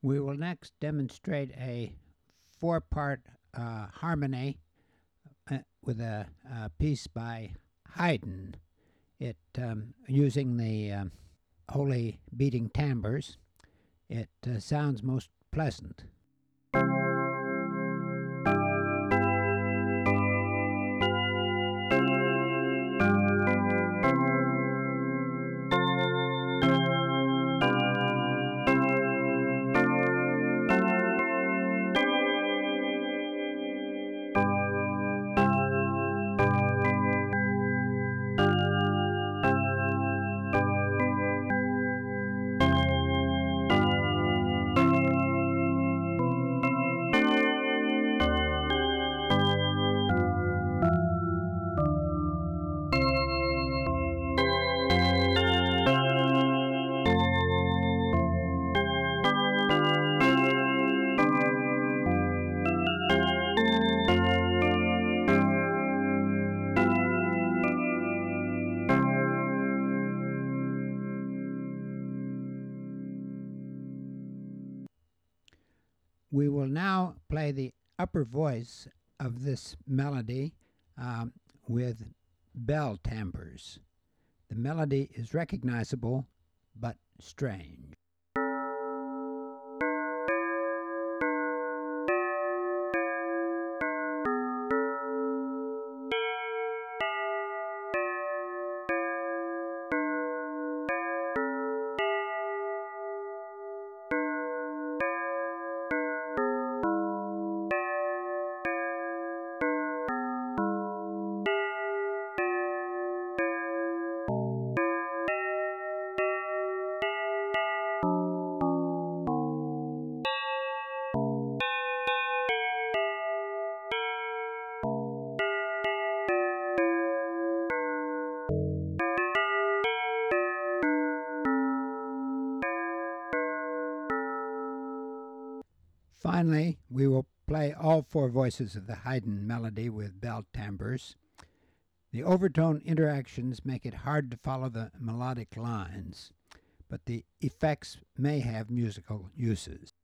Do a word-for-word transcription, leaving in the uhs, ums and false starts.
We will next demonstrate a four-part uh, harmony uh, with a, a piece by Haydn. It um, using the um, holy beating timbres. It uh, sounds most pleasant. We will now play the upper voice of this melody um, with bell timbres. The melody is recognizable but strange. Finally, we will play all four voices of the Haydn melody with bell timbres. The overtone interactions make it hard to follow the melodic lines, but the effects may have musical uses.